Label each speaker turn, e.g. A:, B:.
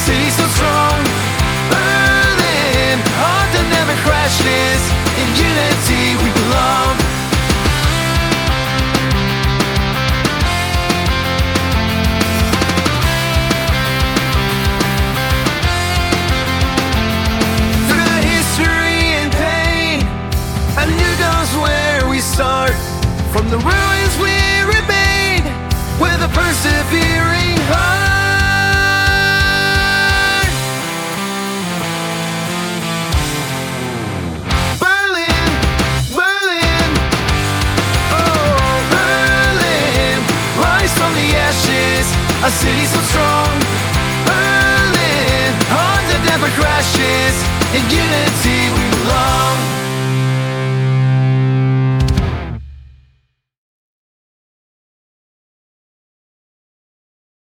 A: city so strong. Berlin, heart that never crashes. In unity we belong. Through the history and pain, a new dawn's where we start. From the ruins we remain, with a persevering heart. Berlin, Berlin, oh Berlin, rise from the ashes, a city so strong. Berlin, heart that never crashes. In unity